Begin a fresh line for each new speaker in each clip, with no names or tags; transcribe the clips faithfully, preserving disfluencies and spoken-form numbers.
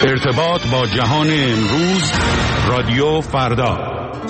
ارتباط با جهان امروز، رادیو فردا.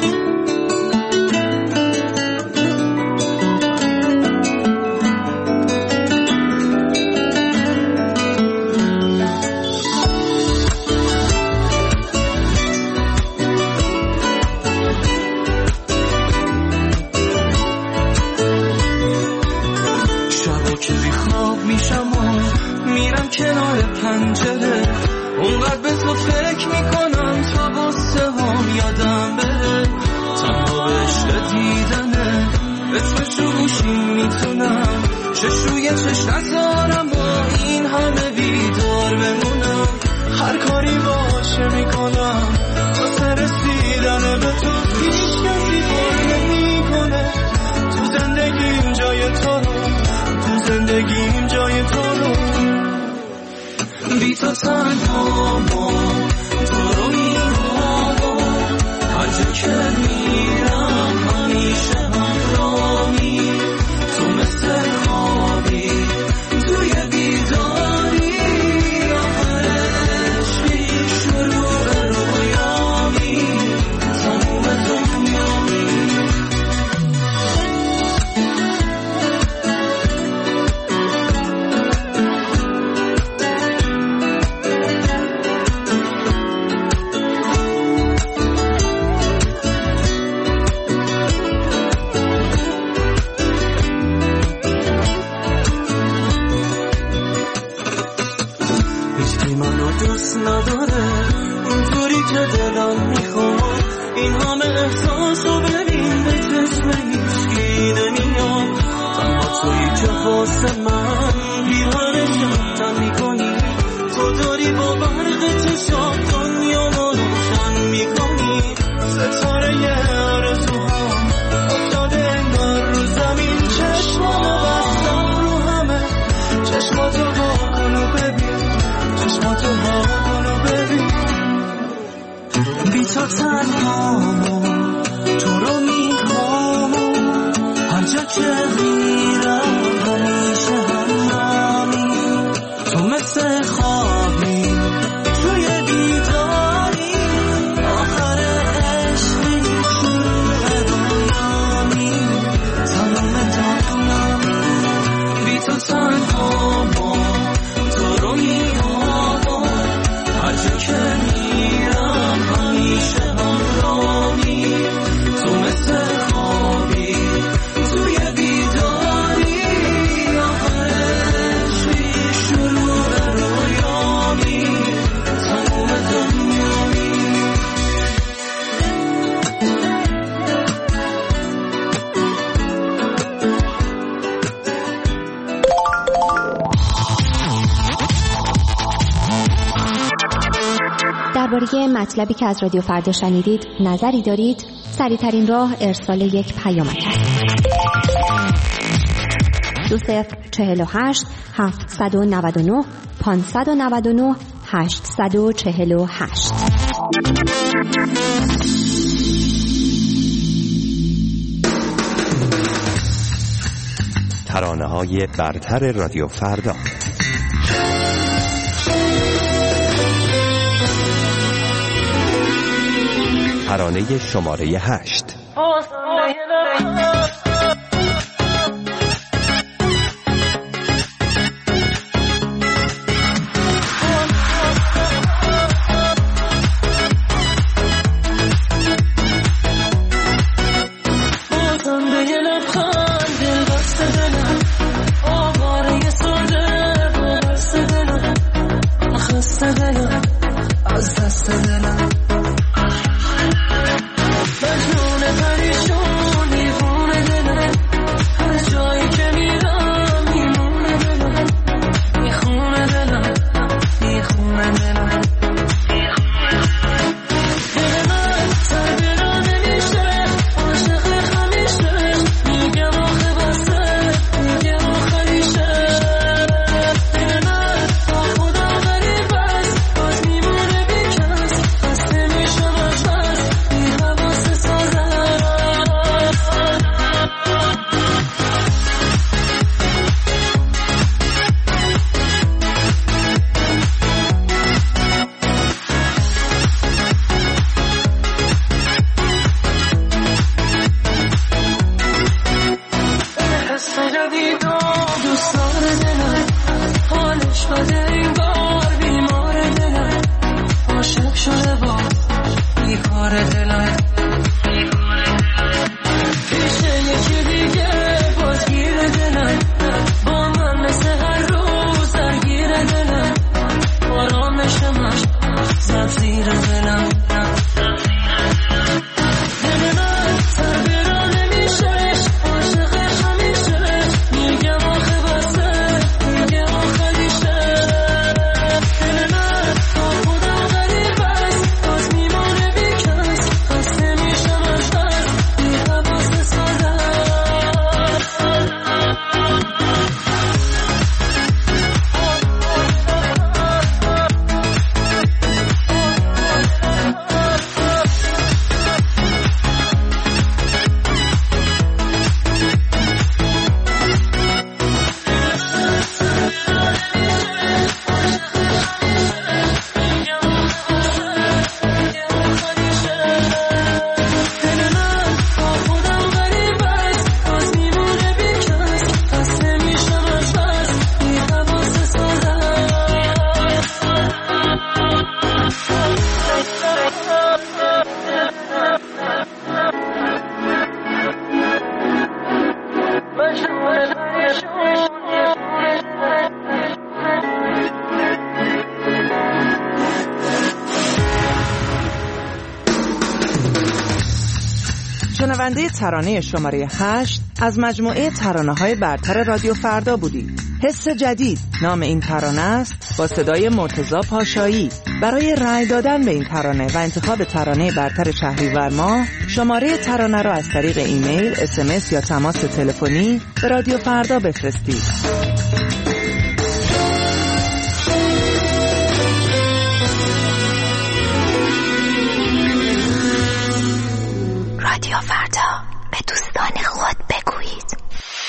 شبا که بیخواب میشم و میرم کنار پنجره، اونقدر به تو فکر میکنم تا واسه هم یادم بره. تنها به عشق دیدنه اسمش رو گوشیم میتونم چشوی چش نذارم با این همه بیدار بمونم. هر کاری باشه میکنم واسه رسیدن به تو، هیچ کسی بار نمیکنه تو زندگیم جای تو رو، تو زندگیم جای تو رو. بی تو تنها ما تو رو میخوام، هر جا که میرم همیشه همراهی، تو مثل خوابی توی بیداری، آخر عشقی شروع رویامی، تموم دنیامی. نداره اونطوری که دلم میخواد، این همه احساس رو ببین به چشم هیچکی نمیاد. تنها تویی که واسه من بی‌هرج رفتن میکنی، تو داری با برق چشات دنیا رو روشن میکنی. ستاره آرزوهام افتاده انگار رو زمین، چشمامو بستم رو همه، چشماتو وا کن و ببین، چشماتو وا کن و ببین. بی تو تنهامو تو رو میخوام، هر جا که میرم همیشه همراهی، تو مثل خوابی توی بیداری، آخر عشقی شروع دنیامی، تمام دنیامی. بی تو تنهامو تو رو میخوام، هر جا که میرم همیشه همراهی، تو مثل خوابی توی بیداری، آخر عشقی شروع رویامی، تموم دنیامی.
درباره مطلبی که از رادیو فردا شنیدید نظری دارید؟ سریع‌ترین راه ارسال یک پیامک است. دو صفر چهل و هشت هفتصد و نود و نه پانصد و نود و نه هشتصد و چهل و هشت.
ترانه‌های برتر رادیو فردا. ترانه شماره هشت.
شنونده ترانه شماره هشت از مجموعه ترانه‌های برتر رادیو فردا بودید. حس جدید نام این ترانه است با صدای مرتضی پاشایی. برای رأی دادن به این ترانه و انتخاب ترانه برتر شهریور ماه شماره ترانه را از طریق ایمیل، اس ام اس یا تماس تلفنی به رادیو فردا بفرستید.
رادیو فردا، به دوستان خود بگویید.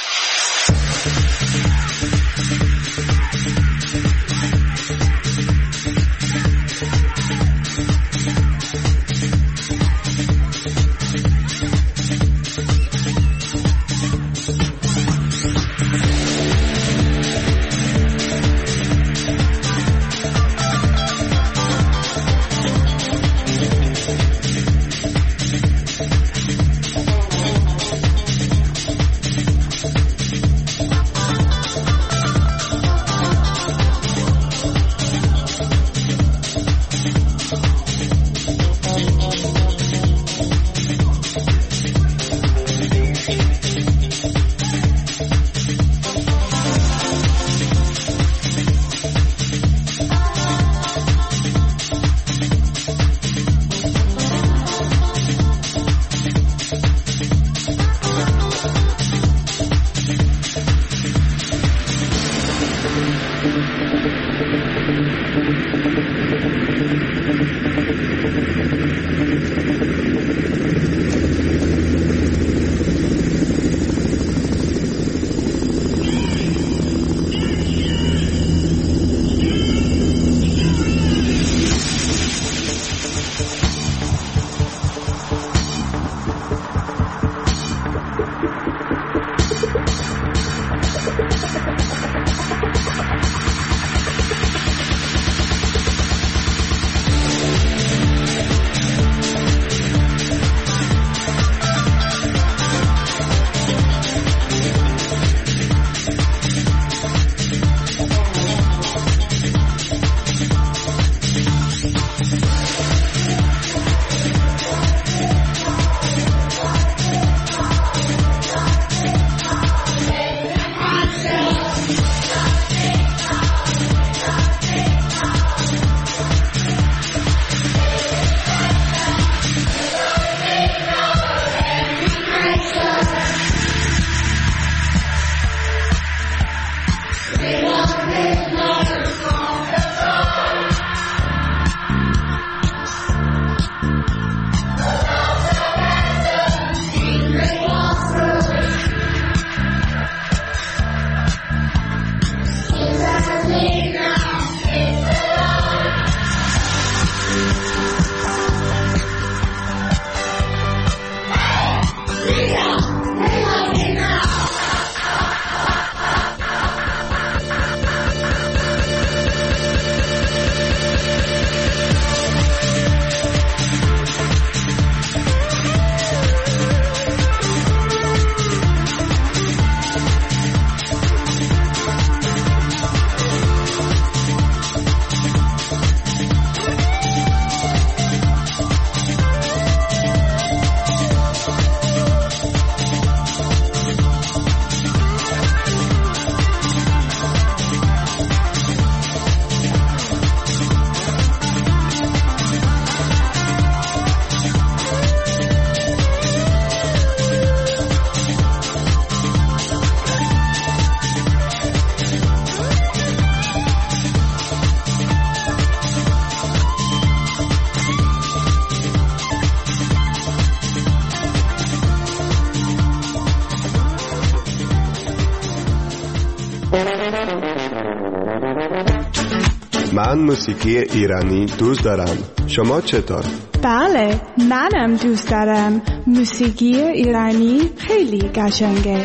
من موسیقی ایرانی دوست دارم. شما چطور؟
بله، منم دوست دارم. موسیقی ایرانی خیلی قشنگه.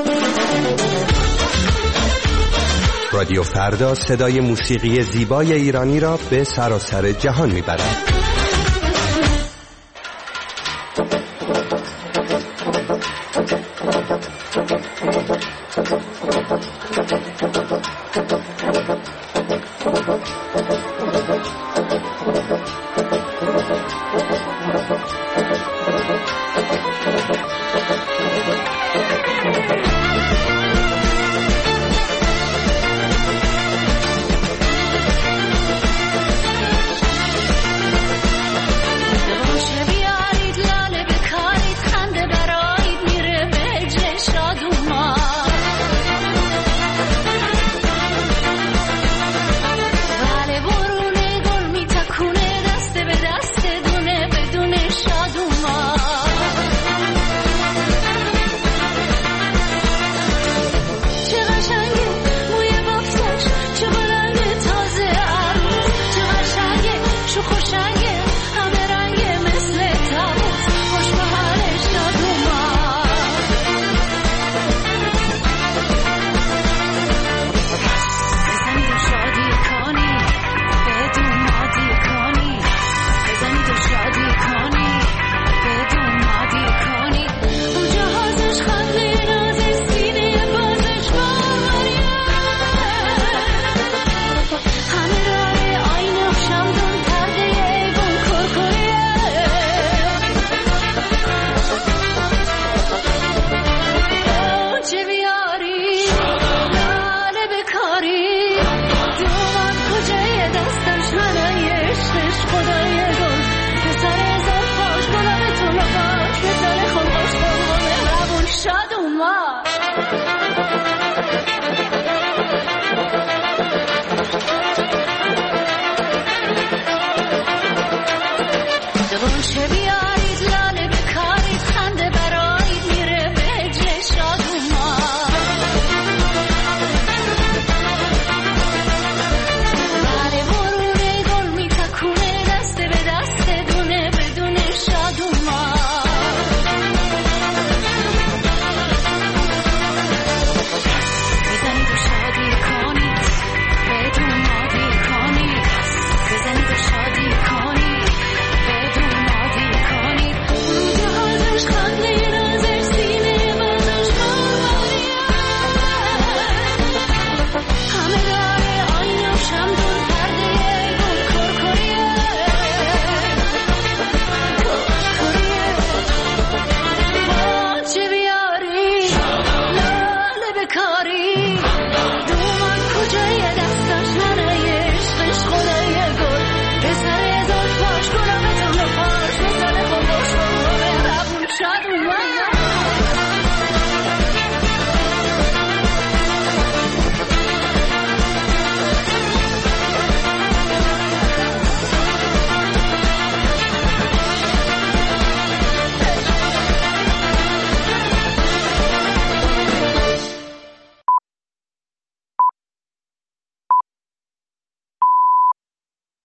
رادیو فردا صدای موسیقی زیبای ایرانی را به سراسر جهان میبرد.